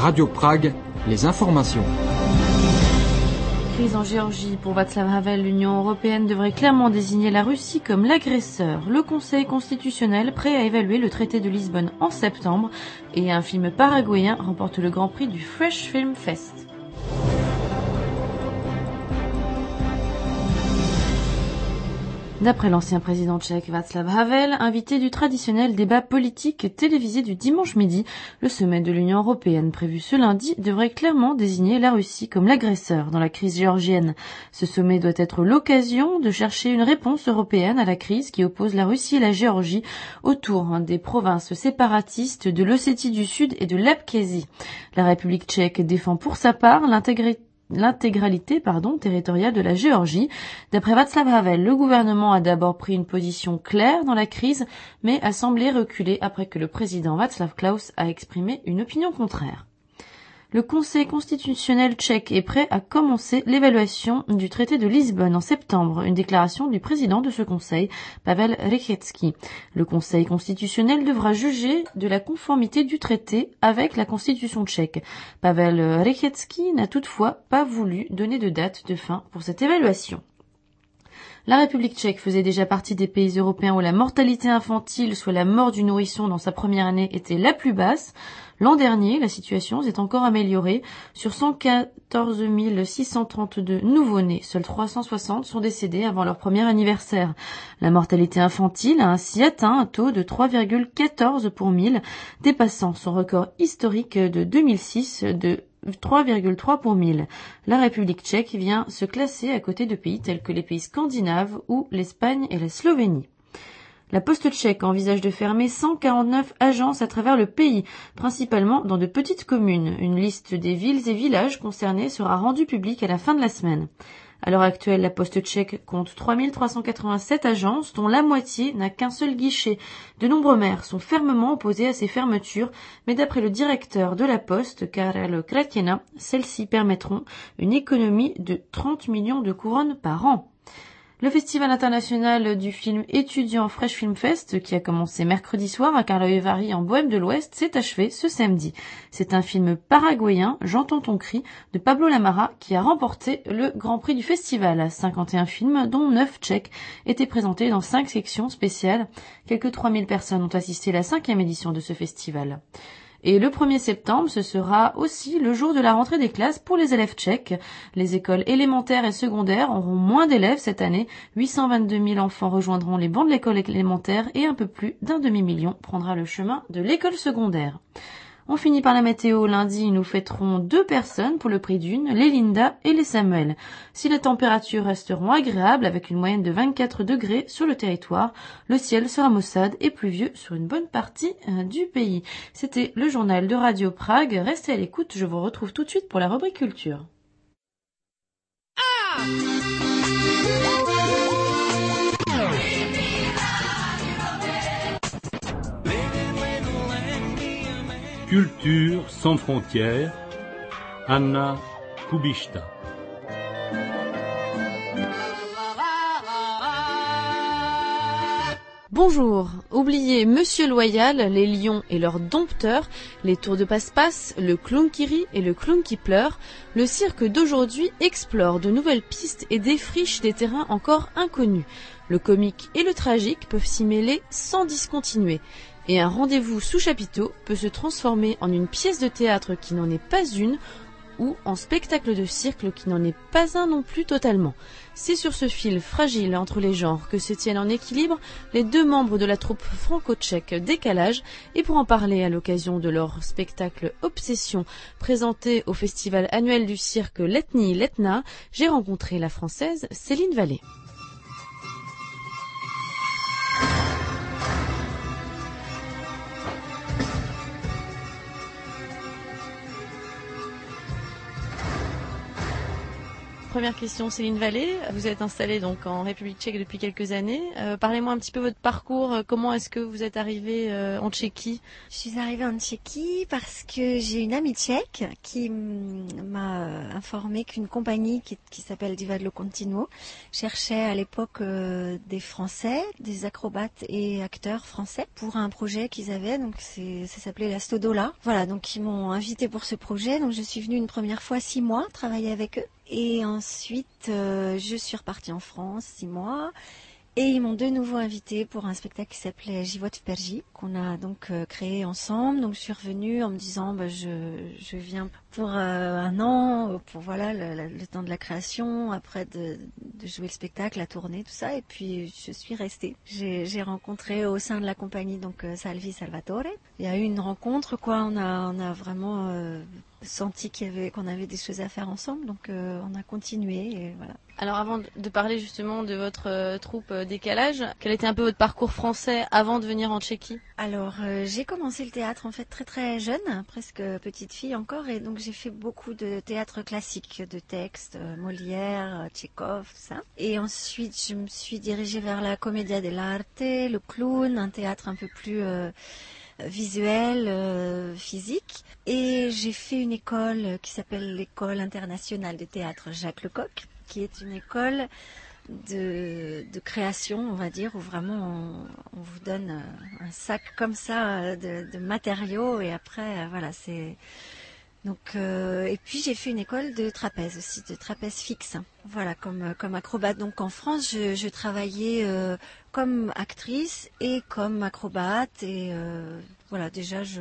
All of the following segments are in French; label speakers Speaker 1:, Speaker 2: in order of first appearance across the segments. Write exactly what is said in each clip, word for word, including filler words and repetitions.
Speaker 1: Radio Prague, les informations.
Speaker 2: Crise en Géorgie. Pour Václav Havel, l'Union européenne devrait clairement désigner la Russie comme l'agresseur. Le Conseil constitutionnel, prêt à évaluer le traité de Lisbonne en septembre, et un film paraguayen remporte le Grand Prix du Fresh Film Fest. D'après l'ancien président tchèque Václav Havel, invité du traditionnel débat politique télévisé du dimanche midi, le sommet de l'Union européenne prévu ce lundi devrait clairement désigner la Russie comme l'agresseur dans la crise géorgienne. Ce sommet doit être l'occasion de chercher une réponse européenne à la crise qui oppose la Russie et la Géorgie autour des provinces séparatistes de l'Ossétie du Sud et de l'Abkhazie. La République tchèque défend pour sa part l'intégrité l'intégralité pardon, territoriale de la Géorgie. D'après Václav Havel, le gouvernement a d'abord pris une position claire dans la crise, mais a semblé reculer après que le président Václav Klaus a exprimé une opinion contraire. Le Conseil constitutionnel tchèque est prêt à commencer l'évaluation du traité de Lisbonne en septembre, une déclaration du président de ce conseil, Pavel Rychetský. Le Conseil constitutionnel devra juger de la conformité du traité avec la constitution tchèque. Pavel Rychetský n'a toutefois pas voulu donner de date de fin pour cette évaluation. La République tchèque faisait déjà partie des pays européens où la mortalité infantile, soit la mort du nourrisson dans sa première année, était la plus basse. L'an dernier, la situation s'est encore améliorée. Sur cent quatorze mille six cent trente-deux nouveau-nés, seuls trois cent soixante sont décédés avant leur premier anniversaire. La mortalité infantile a ainsi atteint un taux de trois virgule quatorze pour mille, dépassant son record historique de deux mille six de trois virgule trois pour mille. La République tchèque vient se classer à côté de pays tels que les pays scandinaves ou l'Espagne et la Slovénie. La Poste tchèque envisage de fermer cent quarante-neuf agences à travers le pays, principalement dans de petites communes. Une liste des villes et villages concernés sera rendue publique à la fin de la semaine. À l'heure actuelle, la Poste tchèque compte trois mille trois cent quatre-vingt-sept agences, dont la moitié n'a qu'un seul guichet. De nombreux maires sont fermement opposés à ces fermetures, mais d'après le directeur de la Poste, Karel Kratěna, celles-ci permettront une économie de trente millions de couronnes par an. Le Festival international du film étudiant Fresh Film Fest, qui a commencé mercredi soir à Karlovy en Bohême de l'Ouest, s'est achevé ce samedi. C'est un film paraguayen, J'entends ton cri, de Pablo Lamara, qui a remporté le Grand Prix du festival. cinquante et un films, dont neuf tchèques, étaient présentés dans cinq sections spéciales. Quelques trois mille personnes ont assisté à la cinquième édition de ce festival. Et le premier septembre, ce sera aussi le jour de la rentrée des classes pour les élèves tchèques. Les écoles élémentaires et secondaires auront moins d'élèves cette année. huit cent vingt-deux mille enfants rejoindront les bancs de l'école élémentaire et un peu plus d'un demi-million prendra le chemin de l'école secondaire. On finit par la météo. Lundi, nous fêterons deux personnes pour le prix d'une, les Linda et les Samuel. Si les températures resteront agréables avec une moyenne de vingt-quatre degrés sur le territoire, le ciel sera maussade et pluvieux sur une bonne partie euh, du pays. C'était le journal de Radio Prague. Restez à l'écoute, je vous retrouve tout de suite pour la rubrique culture. Ah
Speaker 3: Culture sans frontières, Anna Kubishta.
Speaker 2: Bonjour. Oubliez Monsieur Loyal, les lions et leurs dompteurs, les tours de passe-passe, le clown qui rit et le clown qui pleure, le cirque d'aujourd'hui explore de nouvelles pistes et défriche des terrains encore inconnus. Le comique et le tragique peuvent s'y mêler sans discontinuer. Et un rendez-vous sous chapiteau peut se transformer en une pièce de théâtre qui n'en est pas une ou en spectacle de cirque qui n'en est pas un non plus totalement. C'est sur ce fil fragile entre les genres que se tiennent en équilibre les deux membres de la troupe franco-tchèque Décalage, et pour en parler à l'occasion de leur spectacle Obsession présenté au festival annuel du cirque Letní Letna, j'ai rencontré la française Céline Vallée. première question, Céline Vallée. Vous êtes installée donc en République tchèque depuis quelques années. Euh, parlez-moi un petit peu de votre parcours. Comment est-ce que vous êtes arrivée euh, en Tchéquie?
Speaker 4: Je suis arrivée en Tchéquie parce que j'ai une amie tchèque qui m'a informé qu'une compagnie qui, qui s'appelle Divadlo Continuo cherchait à l'époque euh, des Français, des acrobates et acteurs français pour un projet qu'ils avaient. Donc c'est, ça s'appelait la Stodola. Voilà, donc ils m'ont invitée pour ce projet. Donc je suis venue une première fois six mois travailler avec eux. Et ensuite, euh, je suis repartie en France six mois. Et ils m'ont de nouveau invitée pour un spectacle qui s'appelait Život v Perži, qu'on a donc euh, créé ensemble. Donc je suis revenue en me disant, bah, je, je viens pour euh, un an, pour voilà le, le, le temps de la création, après de, de jouer le spectacle, la tournée, tout ça. Et puis je suis restée. J'ai, j'ai rencontré au sein de la compagnie donc euh, Salvi Salvatore. Il y a eu une rencontre, quoi. On a, on a vraiment euh, senti qu'il y avait, qu'on avait des choses à faire ensemble. Donc euh, on a continué et voilà.
Speaker 2: Alors avant de parler justement de votre euh, troupe euh, Décalage, quel était un peu votre parcours français avant de venir en Tchéquie?
Speaker 4: Alors euh, j'ai commencé le théâtre en fait très très jeune, presque petite fille encore, et donc j'ai fait beaucoup de théâtre classique, de textes, euh, Molière, Tchekhov, tout ça. Et ensuite je me suis dirigée vers la Commedia dell'arte, le clown, un théâtre un peu plus euh, visuel, euh, physique. Et j'ai fait une école qui s'appelle l'École internationale de théâtre Jacques Lecoq, qui est une école de, de création, on va dire, où vraiment on, on vous donne un sac comme ça de, de matériaux et après, voilà, c'est... Donc, euh, et puis j'ai fait une école de trapèze aussi, de trapèze fixe, voilà, comme, comme acrobate. Donc en France, je, je travaillais euh, comme actrice et comme acrobate et euh, voilà, déjà je,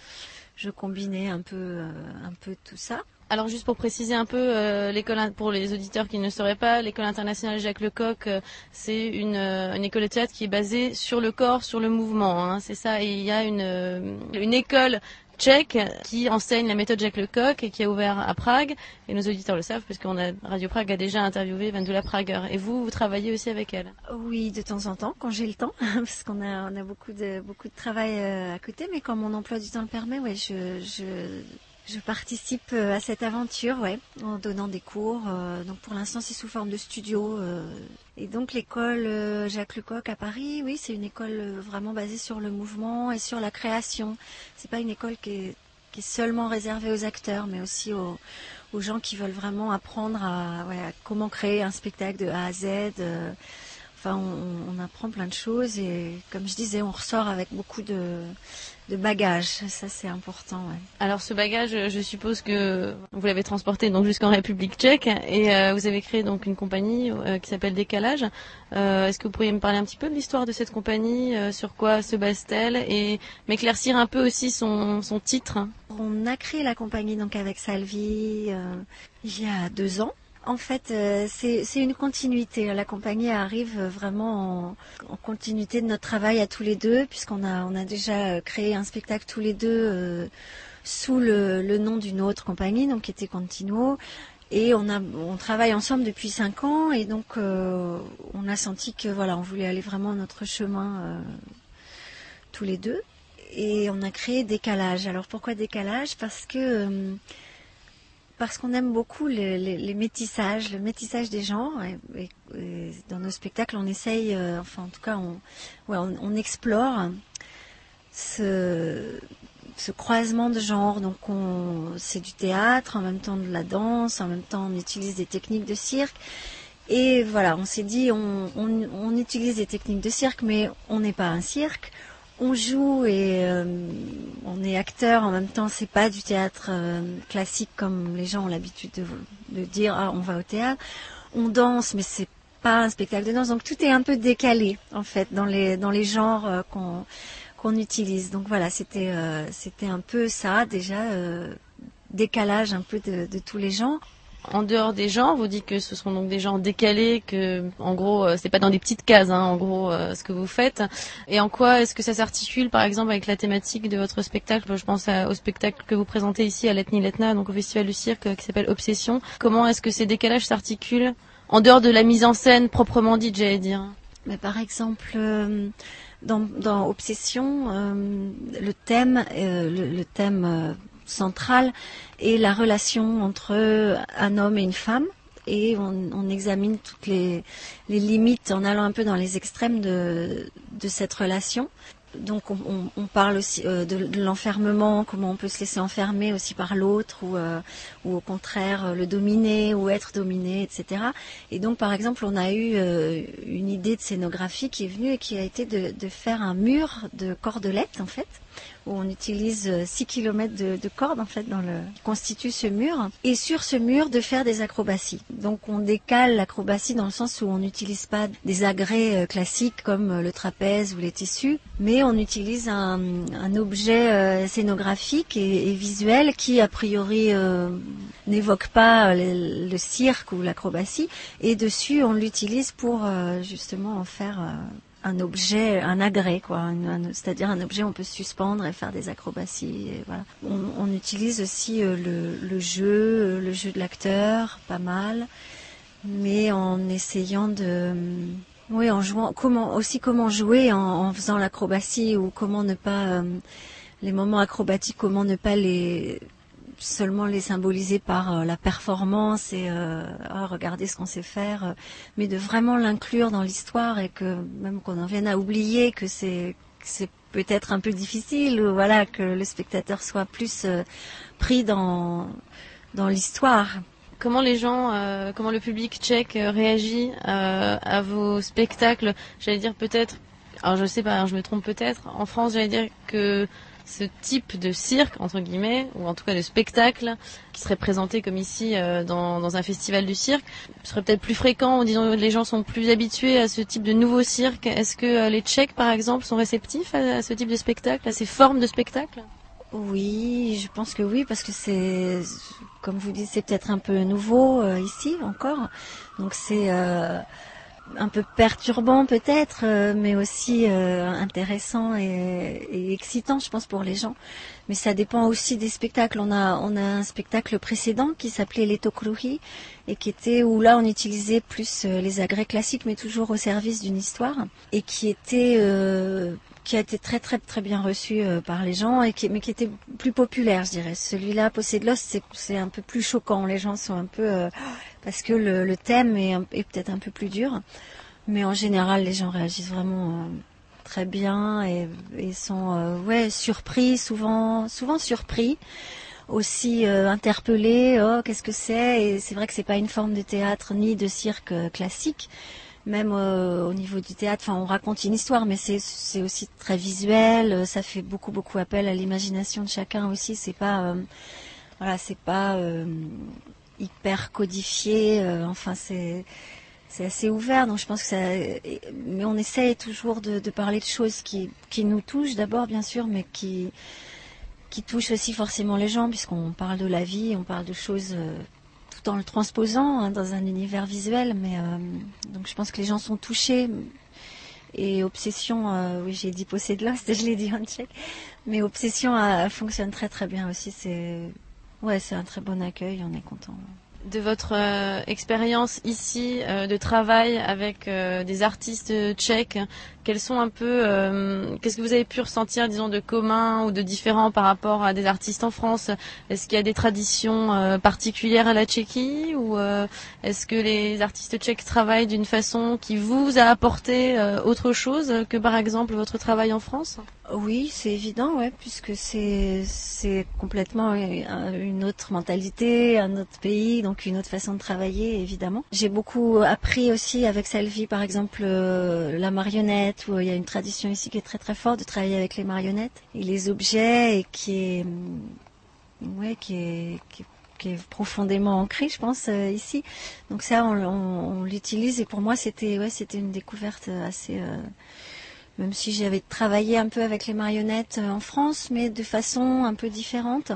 Speaker 4: je combinais un peu, euh, un peu tout ça.
Speaker 2: Alors juste pour préciser un peu, euh, l'école pour les auditeurs qui ne sauraient pas, l'école internationale Jacques Lecoq, euh, c'est une, euh, une école de théâtre qui est basée sur le corps, sur le mouvement, hein, c'est ça. Et il y a une, euh, une école tchèque qui enseigne la méthode Jacques Lecoq et qui a ouvert à Prague. Et nos auditeurs le savent parce qu'on a Radio Prague a déjà interviewé Vendula Prager. Et vous, vous travaillez aussi avec elle?
Speaker 4: Oui, de temps en temps, quand j'ai le temps, parce qu'on a, on a beaucoup de, beaucoup de travail euh, à côté, mais quand mon emploi du temps le permet, ouais, je, je, je participe à cette aventure, ouais, en donnant des cours. Euh, donc pour l'instant, c'est sous forme de studio. Euh, et donc l'école euh, Jacques Lecoq à Paris, oui, c'est une école vraiment basée sur le mouvement et sur la création. C'est pas une école qui est, qui est seulement réservée aux acteurs, mais aussi aux, aux gens qui veulent vraiment apprendre à, ouais, à comment créer un spectacle de A à Z. Euh, enfin, on, on apprend plein de choses et, comme je disais, on ressort avec beaucoup de de bagages, ça c'est important. Ouais.
Speaker 2: Alors ce bagage, je suppose que vous l'avez transporté donc jusqu'en République tchèque et euh, vous avez créé donc une compagnie euh, qui s'appelle Décalage. Euh, est-ce que vous pourriez me parler un petit peu de l'histoire de cette compagnie, euh, sur quoi se base-t-elle et m'éclaircir un peu aussi son, son titre?
Speaker 4: On a créé la compagnie donc avec Salvi euh, il y a deux ans. En fait, euh, c'est, c'est une continuité. La compagnie arrive vraiment en, en continuité de notre travail à tous les deux, puisqu'on a, on a déjà créé un spectacle tous les deux euh, sous le, le nom d'une autre compagnie, donc qui était Continuo. Et on a, on travaille ensemble depuis cinq ans, et donc euh, on a senti que voilà, on voulait aller vraiment notre chemin euh, tous les deux. Et on a créé Décalage. Alors pourquoi Décalage? Parce que euh, Parce qu'on aime beaucoup les, les, les métissages, le métissage des genres. Et, et, et dans nos spectacles, on essaye, euh, enfin en tout cas, on, ouais, on, on explore ce, ce croisement de genres. Donc on, c'est du théâtre, en même temps de la danse, en même temps on utilise des techniques de cirque. Et voilà, on s'est dit, on, on, on utilise des techniques de cirque, mais on n'est pas un cirque. On joue et euh, on est acteur en même temps, c'est pas du théâtre euh, classique comme les gens ont l'habitude de, de dire, ah, on va au théâtre. On danse, mais c'est pas un spectacle de danse, donc tout est un peu décalé en fait dans les dans les genres euh, qu'on qu'on utilise. Donc voilà, c'était euh, c'était un peu ça déjà, euh, décalage un peu de, de tous les genres.
Speaker 2: En dehors des genres, vous dites que ce sont donc des genres décalés, que en gros euh, c'est pas dans des petites cases, hein, en gros euh, ce que vous faites. Et en quoi est-ce que ça s'articule, par exemple, avec la thématique de votre spectacle? Je pense à, au spectacle que vous présentez ici à l'Ethnie Letna, donc au Festival du Cirque, qui s'appelle Obsession. Comment est-ce que ces décalages s'articulent en dehors de la mise en scène proprement dite, j'allais dire?
Speaker 4: Mais par exemple, euh, dans, dans Obsession, euh, le thème, euh, le, le thème euh, central est la relation entre un homme et une femme, et on, on examine toutes les, les limites en allant un peu dans les extrêmes de, de cette relation. Donc on, on, on parle aussi euh, de, de l'enfermement, comment on peut se laisser enfermer aussi par l'autre ou, euh, ou au contraire euh, le dominer ou être dominé, et cetera. Et donc par exemple on a eu euh, une idée de scénographie qui est venue et qui a été de, de faire un mur de cordelettes en fait, où on utilise six kilomètres de, de cordes en fait dans le qui constitue ce mur, et sur ce mur de faire des acrobaties. Donc on décale l'acrobatie dans le sens où on n'utilise pas des agrès classiques comme le trapèze ou les tissus, mais on utilise un, un objet euh, scénographique et, et visuel qui a priori euh, n'évoque pas le, le cirque ou l'acrobatie, et dessus on l'utilise pour euh, justement en faire euh, un objet, un agrès, quoi, un, un, c'est-à-dire un objet où on peut se suspendre et faire des acrobaties. Et voilà. On, on utilise aussi euh, le, le jeu, le jeu de l'acteur, pas mal, mais en essayant de, oui, en jouant, comment aussi comment jouer en, en faisant l'acrobatie, ou comment ne pas euh, les moments acrobatiques, comment ne pas les seulement les symboliser par euh, la performance et euh, oh, regardez ce qu'on sait faire, euh, mais de vraiment l'inclure dans l'histoire, et que même qu'on en vienne à oublier que c'est, que c'est peut-être un peu difficile, ou voilà, que le spectateur soit plus euh, pris dans, dans l'histoire.
Speaker 2: Comment les gens, euh, comment le public tchèque euh, réagit euh, à vos spectacles? J'allais dire peut-être, alors je sais pas, alors je me trompe peut-être, en France j'allais dire que ce type de cirque, entre guillemets, ou en tout cas de spectacle, qui serait présenté comme ici euh, dans, dans un festival du cirque, serait peut-être plus fréquent, ou disons les gens sont plus habitués à ce type de nouveau cirque. Est-ce que euh, les Tchèques, par exemple, sont réceptifs à, à ce type de spectacle, à ces formes de spectacle?
Speaker 4: Oui, je pense que oui, parce que c'est, comme vous dites, c'est peut-être un peu nouveau euh, ici encore, donc c'est euh, un peu perturbant peut-être, euh, mais aussi euh, intéressant et, et excitant, je pense, pour les gens. Mais ça dépend aussi des spectacles. On a, on a un spectacle précédent qui s'appelait Les Tokruhi, et qui était où là on utilisait plus euh, les agrès classiques, mais toujours au service d'une histoire, et qui était euh, qui a été très très très bien reçu euh, par les gens, et qui, mais qui était plus populaire, je dirais. Celui-là, Possé de l'os, c'est, c'est un peu plus choquant. Les gens sont un peu euh, parce que le, le thème est, est peut-être un peu plus dur, mais en général, les gens réagissent vraiment euh, très bien, et, et sont euh, ouais surpris, souvent souvent surpris, aussi euh, interpellés. Oh, qu'est-ce que c'est? Et c'est vrai que c'est pas une forme de théâtre ni de cirque euh, classique. Même euh, au niveau du théâtre, enfin, on raconte une histoire, mais c'est, c'est aussi très visuel. Ça fait beaucoup, beaucoup appel à l'imagination de chacun aussi. C'est pas, euh, voilà, c'est pas euh, hyper codifié. Euh, enfin, c'est, c'est assez ouvert. Donc, je pense que ça. Mais on essaye toujours de, de parler de choses qui, qui nous touchent d'abord, bien sûr, mais qui, qui touchent aussi forcément les gens, puisqu'on parle de la vie, on parle de choses. Euh, tout en le transposant hein, dans un univers visuel, mais euh, donc je pense que les gens sont touchés. Et Obsession, euh, oui, j'ai dit Possé de l'os, je l'ai dit en tchèque, mais Obsession euh, fonctionne très très bien aussi. C'est, ouais, c'est un très bon accueil, on est content.
Speaker 2: De votre euh, expérience ici euh, de travail avec euh, des artistes tchèques, quels sont un peu, euh, qu'est-ce que vous avez pu ressentir, disons, de commun ou de différent par rapport à des artistes en France? Est-ce qu'il y a des traditions euh, particulières à la Tchéquie, ou euh, est-ce que les artistes tchèques travaillent d'une façon qui vous a apporté euh, autre chose que par exemple votre travail en France?
Speaker 4: Oui, c'est évident, ouais, puisque c'est c'est complètement une autre mentalité, un autre pays, donc une autre façon de travailler, évidemment. J'ai beaucoup appris aussi avec Selvi, par exemple, euh, la marionnette, où il y a une tradition ici qui est très très forte de travailler avec les marionnettes et les objets, et qui est, ouais, qui est, qui est qui est profondément ancré, je pense, euh, ici. Donc ça, on, on, on l'utilise, et pour moi, c'était, ouais, c'était une découverte assez. Euh, même si j'avais travaillé un peu avec les marionnettes en France, mais de façon un peu différente.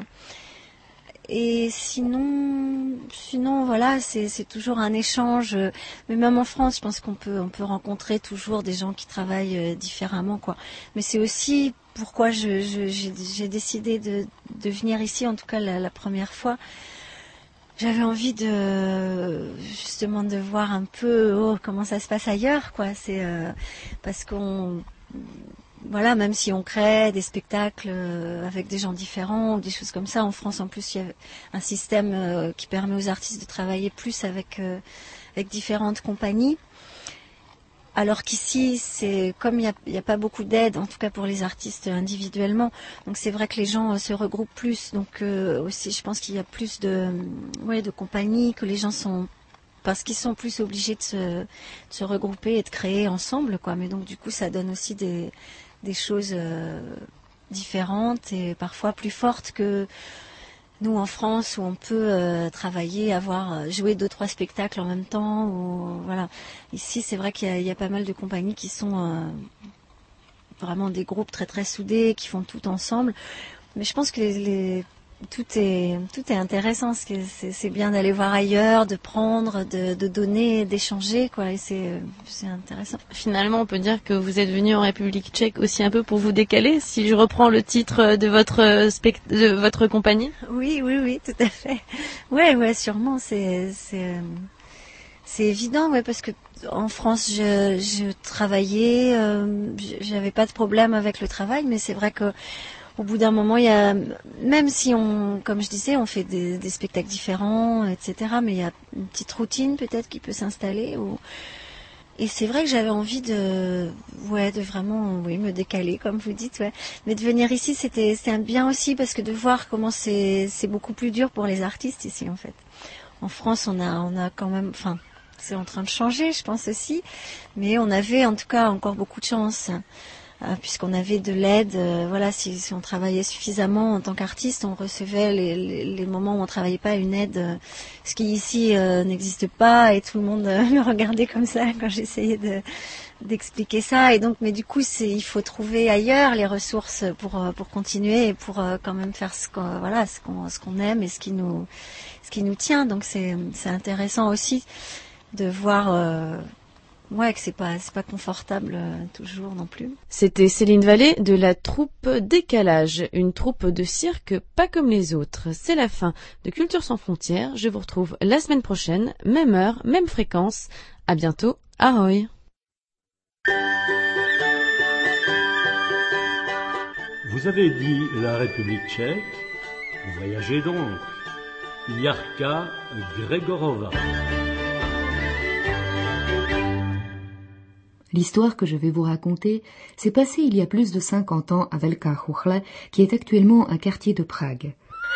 Speaker 4: Et sinon, sinon voilà, c'est, c'est toujours un échange. Mais même en France, je pense qu'on peut, on peut rencontrer toujours des gens qui travaillent différemment, quoi. Mais c'est aussi pourquoi je, je, j'ai, j'ai décidé de, de venir ici, en tout cas la, la première fois. J'avais envie de justement de voir un peu oh, comment ça se passe ailleurs, quoi. C'est euh, parce qu'on voilà, même si on crée des spectacles euh, avec des gens différents ou des choses comme ça, en France en plus il y a un système euh, qui permet aux artistes de travailler plus avec, euh, avec différentes compagnies. Alors qu'ici, c'est comme il n'y a, a pas beaucoup d'aide, en tout cas pour les artistes individuellement, donc c'est vrai que les gens euh, se regroupent plus. Donc euh, aussi, je pense qu'il y a plus de, ouais, de compagnies, que les gens sont, parce qu'ils sont plus obligés de se, de se regrouper et de créer ensemble, quoi. Mais donc du coup, ça donne aussi des, des choses euh, différentes et parfois plus fortes que nous en France, où on peut euh, travailler, avoir joué deux trois spectacles en même temps. Ou, voilà. Ici, c'est vrai qu'il y a, il y a pas mal de compagnies qui sont euh, vraiment des groupes très très soudés, qui font tout ensemble. Mais je pense que les, les, tout est tout est intéressant. C'est, c'est, c'est bien d'aller voir ailleurs, de prendre, de, de donner, d'échanger, quoi. Et c'est c'est intéressant.
Speaker 2: Finalement, on peut dire que vous êtes venu en République tchèque aussi un peu pour vous décaler, si je reprends le titre de votre spect- de votre compagnie.
Speaker 4: Oui, oui, oui, tout à fait. Ouais, ouais, sûrement. C'est c'est c'est évident, ouais, parce que en France, je je travaillais, euh, j'avais pas de problème avec le travail, mais c'est vrai que au bout d'un moment, il y a, même si on, comme je disais, on fait des, des spectacles différents, et cetera, mais il y a une petite routine peut-être qui peut s'installer. Ou... Et c'est vrai que j'avais envie de, ouais, de vraiment, oui, me décaler, comme vous dites, ouais. Mais de venir ici, c'était, c'était bien aussi parce que de voir comment c'est, c'est beaucoup plus dur pour les artistes ici, en fait. En France, on a, on a quand même, enfin, c'est en train de changer, je pense aussi, mais on avait en tout cas encore beaucoup de chance. Euh, puisqu'on avait de l'aide, euh, voilà, si, si on travaillait suffisamment en tant qu'artiste, on recevait les, les, les moments où on travaillait pas une aide, euh, ce qui ici euh, n'existe pas, et tout le monde euh, me regardait comme ça quand j'essayais de, d'expliquer ça. Et donc, mais du coup, c'est, il faut trouver ailleurs les ressources pour pour continuer et pour euh, quand même faire ce qu'on, voilà, ce qu'on ce qu'on aime et ce qui nous ce qui nous tient. Donc c'est c'est intéressant aussi de voir. Euh, Ouais, que c'est pas, c'est pas confortable euh, toujours non plus.
Speaker 2: C'était Céline Vallée de la troupe Décalage, une troupe de cirque pas comme les autres. C'est la fin de Culture sans frontières. Je vous retrouve la semaine prochaine, même heure, même fréquence. À bientôt. Ahoy.
Speaker 3: Vous avez dit la République tchèque, voyagez donc. Yarka Grégorova.
Speaker 5: L'histoire que je vais vous raconter s'est passée il y a plus de cinquante ans à Velká Chuchle, qui est actuellement un quartier de Prague.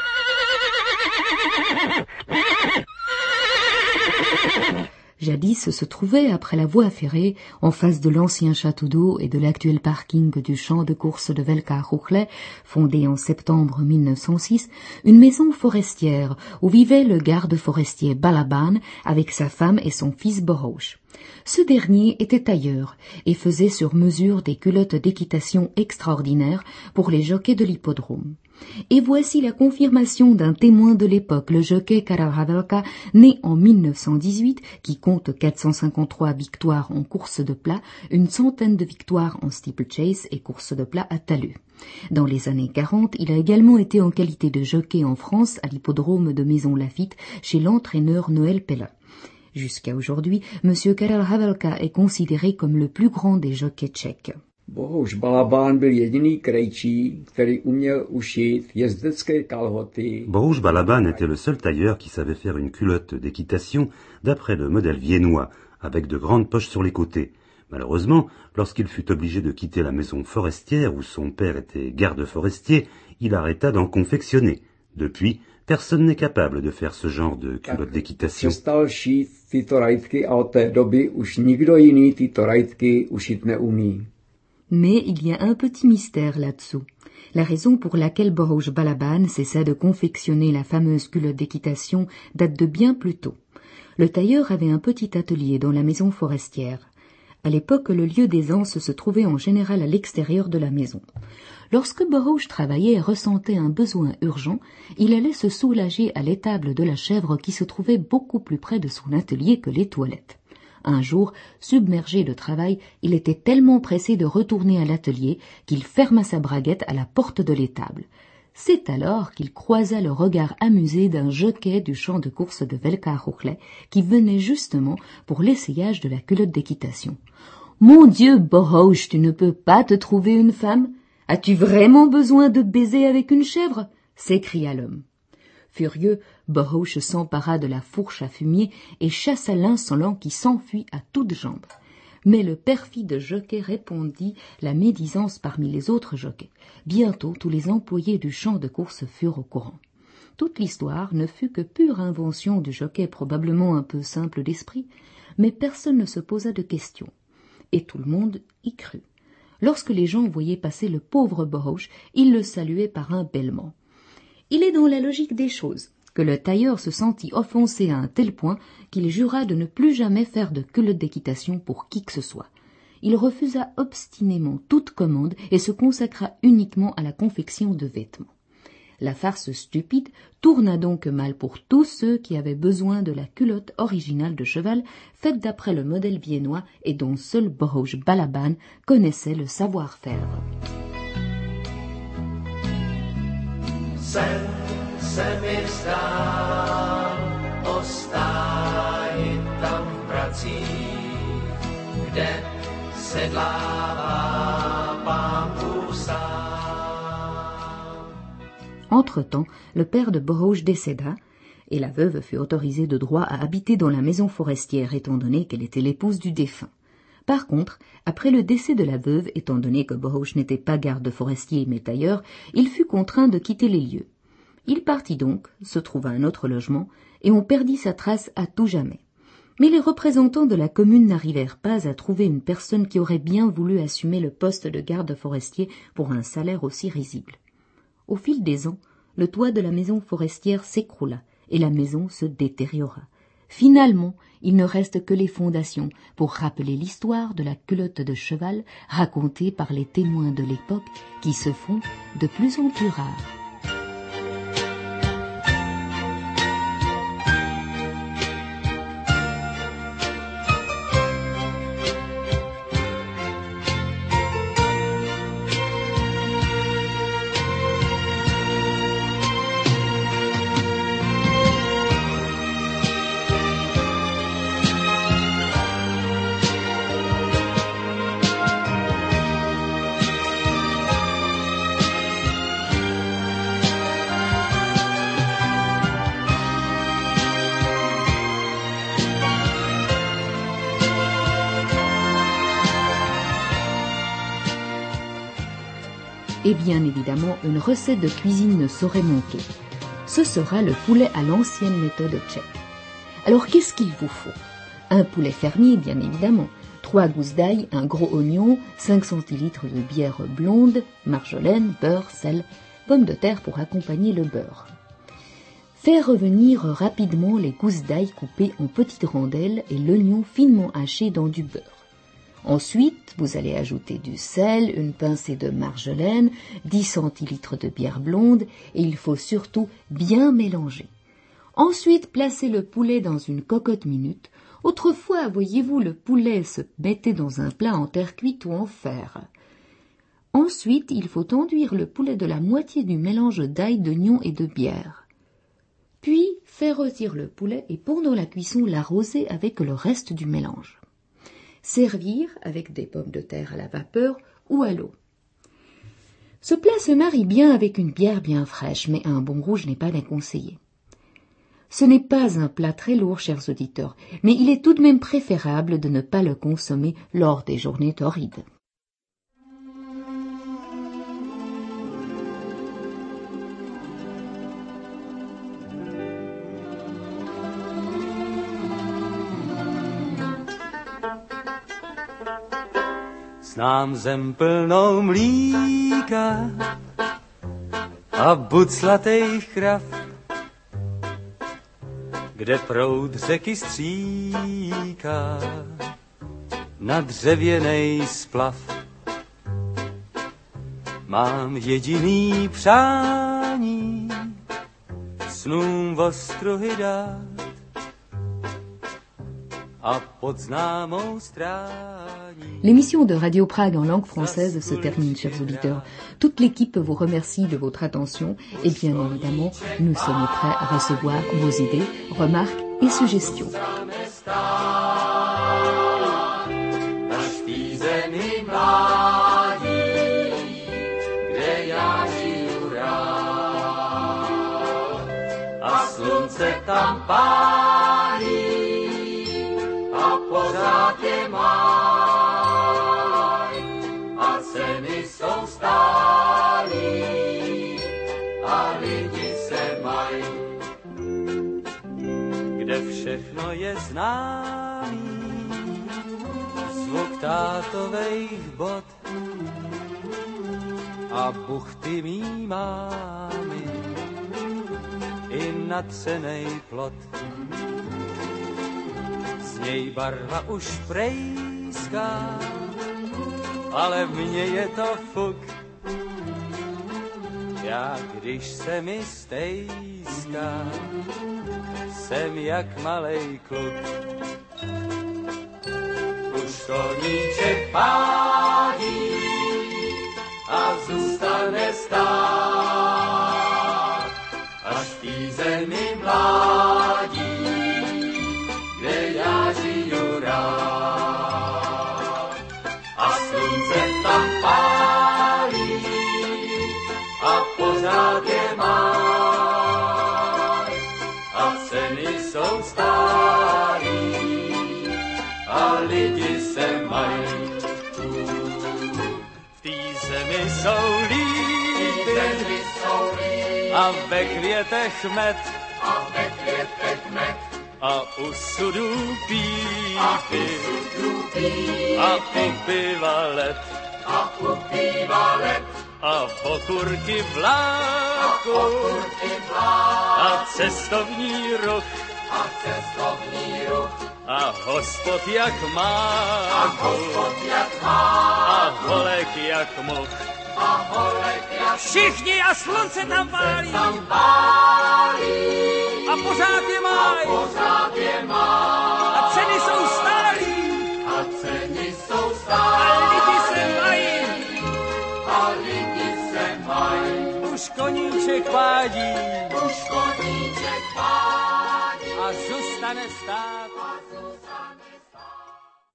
Speaker 5: Jadis se trouvait, après la voie ferrée, en face de l'ancien château d'eau et de l'actuel parking du champ de course de Velká Chuchle, fondé en septembre mille neuf cent six, une maison forestière où vivait le garde forestier Balaban avec sa femme et son fils Borouš. Ce dernier était tailleur et faisait sur mesure des culottes d'équitation extraordinaires pour les jockeys de l'hippodrome. Et voici la confirmation d'un témoin de l'époque, le jockey Karel Havelka, né en mille neuf cent dix-huit, qui compte quatre cent cinquante-trois victoires en course de plat, une centaine de victoires en steeplechase et course de plat à talus. Dans les années quarante, il a également été en qualité de jockey en France à l'hippodrome de Maison Lafitte chez l'entraîneur Noël Pellin. Jusqu'à aujourd'hui, M. Karel Havelka est considéré comme le plus grand des jockeys tchèques.
Speaker 6: Borouš Balaban byl jediný krejčí, který uměl ušít jezdecké kalhoty.
Speaker 7: Borouš Balaban était le seul tailleur qui savait faire une culotte d'équitation d'après le modèle viennois, avec de grandes poches sur les côtés. Malheureusement, lorsqu'il fut obligé de quitter la maison forestière où son père était garde forestier, il arrêta d'en confectionner. Depuis, personne n'est capable de faire ce genre de culotte d'équitation.
Speaker 6: Přestal šít tyto rajtky a od té doby už nikdo jiný tyto rajtky ušít neumí.
Speaker 5: Mais il y a un petit mystère là-dessous. La raison pour laquelle Borouš Balaban cessa de confectionner la fameuse culotte d'équitation date de bien plus tôt. Le tailleur avait un petit atelier dans la maison forestière. À l'époque, le lieu d'aisance se trouvait en général à l'extérieur de la maison. Lorsque Borouš travaillait et ressentait un besoin urgent, il allait se soulager à l'étable de la chèvre qui se trouvait beaucoup plus près de son atelier que les toilettes. Un jour, submergé de travail, il était tellement pressé de retourner à l'atelier qu'il ferma sa braguette à la porte de l'étable. C'est alors qu'il croisa le regard amusé d'un jockey du champ de course de Velká Chuchle qui venait justement pour l'essayage de la culotte d'équitation. Mon Dieu, Borouge, tu ne peux pas te trouver une femme? As-tu vraiment besoin de baiser avec une chèvre? S'écria l'homme. Furieux, Borouge s'empara de la fourche à fumier et chassa l'insolent qui s'enfuit à toutes jambes. Mais le perfide jockey répandit la médisance parmi les autres jockeys. Bientôt, tous les employés du champ de course furent au courant. Toute l'histoire ne fut que pure invention du jockey, probablement un peu simple d'esprit, mais personne ne se posa de questions. Et tout le monde y crut. Lorsque les gens voyaient passer le pauvre Borouge, ils le saluaient par un bêlement. Il est dans la logique des choses que le tailleur se sentit offensé à un tel point qu'il jura de ne plus jamais faire de culotte d'équitation pour qui que ce soit. Il refusa obstinément toute commande et se consacra uniquement à la confection de vêtements. La farce stupide tourna donc mal pour tous ceux qui avaient besoin de la culotte originale de cheval, faite d'après le modèle viennois et dont seul Borouge Balaban connaissait le savoir-faire.
Speaker 8: Sen se mi zdá ostájit tam v pracích, kde sedlává pán Bůh sám.
Speaker 5: Entre-temps, le père de Borouge décéda, et la veuve fut autorisée de droit à habiter dans la maison forestière, étant donné qu'elle était l'épouse du défunt. Par contre, après le décès de la veuve, étant donné que Borouge n'était pas garde forestier mais tailleur, il fut contraint de quitter les lieux. Il partit donc, se trouva un autre logement, et on perdit sa trace à tout jamais. Mais les représentants de la commune n'arrivèrent pas à trouver une personne qui aurait bien voulu assumer le poste de garde forestier pour un salaire aussi risible. Au fil des ans, le toit de la maison forestière s'écroula, et la maison se détériora. Finalement, il ne reste que les fondations pour rappeler l'histoire de la culotte de cheval racontée par les témoins de l'époque qui se font de plus en plus rares. Et bien évidemment, une recette de cuisine ne saurait manquer. Ce sera le poulet à l'ancienne méthode tchèque. Alors qu'est-ce qu'il vous faut? Un poulet fermier, bien évidemment, trois gousses d'ail, un gros oignon, cinq centilitres de bière blonde, marjolaine, beurre, sel, pommes de terre pour accompagner le beurre. Faire revenir rapidement les gousses d'ail coupées en petites rondelles et l'oignon finement haché dans du beurre. Ensuite, vous allez ajouter du sel, une pincée de marjolaine, dix centilitres de bière blonde et il faut surtout bien mélanger. Ensuite, placez le poulet dans une cocotte minute. Autrefois, voyez-vous, le poulet se mettait dans un plat en terre cuite ou en fer. Ensuite, il faut enduire le poulet de la moitié du mélange d'ail, d'oignon et de bière. Puis, faire rôtir le poulet et pendant la cuisson, l'arroser avec le reste du mélange. Servir avec des pommes de terre à la vapeur ou à l'eau. Ce plat se marie bien avec une bière bien fraîche, mais un bon rouge n'est pas déconseillé. Ce n'est pas un plat très lourd, chers auditeurs, mais il est tout de même préférable de ne pas le consommer lors des journées torrides.
Speaker 8: Znám zem plnou mlíka a buclatých krav, kde proud řeky stříká na dřevěnej splav. Mám jediný přání snům vostruhy dát a pod známou strání.
Speaker 5: L'émission de Radio Prague en langue française se termine, chers auditeurs. Toute l'équipe vous remercie de votre attention et bien évidemment, nous sommes prêts à recevoir vos idées, remarques et suggestions.
Speaker 8: tam pálí a pořád je maj a ceny jsou stálí a lidi se mají. Kde všechno je známý, zvuk tátovejch bot a buchty mý mámy i nadcenej plot. Z něj barva už prejská, ale v mně je to fuk. Já když se mi stejská, jsem jak malej kluk. Už koníček pádí a zůstane stát, až v té zemi mládí, kde já žiju rád. A slunce tam pálí a pořád je máj a ceny jsou stálí a lidi se mají. V té zemi jsou lípy a ve květech med a ve květech med a u sudů pípy a u piva led a u piva led a pokurky vláku a cestovní ruch a cestovní ruch a hospod jak máku a hospod jak máku a holek jak much a holek jak všichni a slunce tam pálí a pořád je máj a pořád je máj a ceny jsou stálí a ceny jsou stálí a lidi se mají a lidi se mají. Už koníček pádí už koníček pádí a zůstane stát a zůstane stát.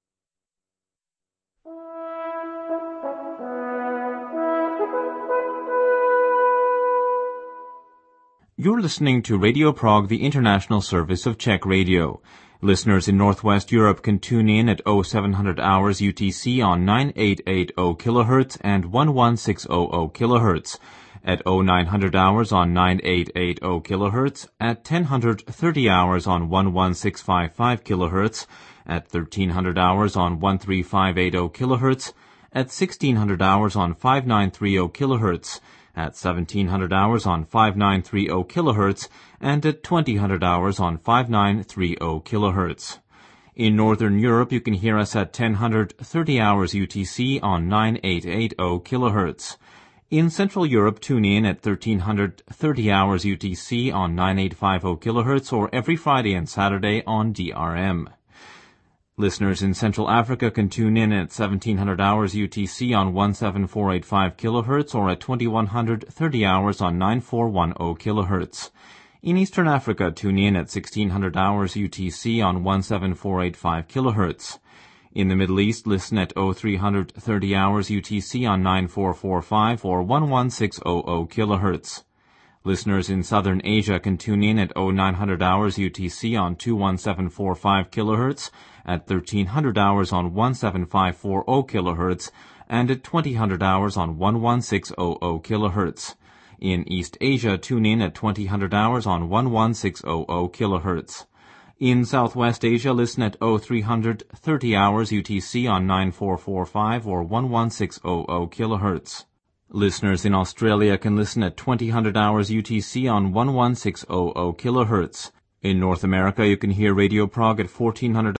Speaker 9: You're listening to Radio Prague, the international service of Czech Radio. Listeners in Northwest Europe can tune in at oh seven hundred hours U T C on nine eight eight zero kilohertz and eleven six hundred kilohertz, at oh nine hundred hours on nine eight eight zero kilohertz, at ten thirty hours on eleven six five five kilohertz, at thirteen hundred hours on thirteen five eight zero kilohertz, at sixteen hundred hours on fifty-nine thirty kilohertz, at seventeen hundred hours on fifty-nine thirty kilohertz, and at twenty hundred hours on fifty-nine thirty kilohertz. In Northern Europe, you can hear us at ten thirty hours U T C on nine eight eight zero kilohertz. In Central Europe, tune in at thirteen thirty hours U T C on nine eight five zero kilohertz or every Friday and Saturday on D R M. Listeners in Central Africa can tune in at seventeen hundred hours U T C on seventeen four eight five kilohertz or at twenty-one thirty hours on nine four one zero kilohertz. In Eastern Africa, tune in at sixteen hundred hours U T C on seventeen four eight five kilohertz. In the Middle East, listen at oh three thirty hours U T C on nine four four five or eleven six hundred kilohertz. Listeners in Southern Asia can tune in at oh nine hundred hours U T C on two one seven four five kilohertz, at thirteen hundred hours on seventeen five four zero kilohertz, and at twenty hundred hours on eleven six hundred kilohertz. In East Asia, tune in at twenty hundred hours on eleven six hundred kilohertz. In Southwest Asia, listen at oh three thirty hours U T C on nine four four five or eleven six hundred kilohertz. Listeners in Australia can listen at twenty hundred hours U T C on eleven six hundred kilohertz. In North America, you can hear Radio Prague at fourteen hundred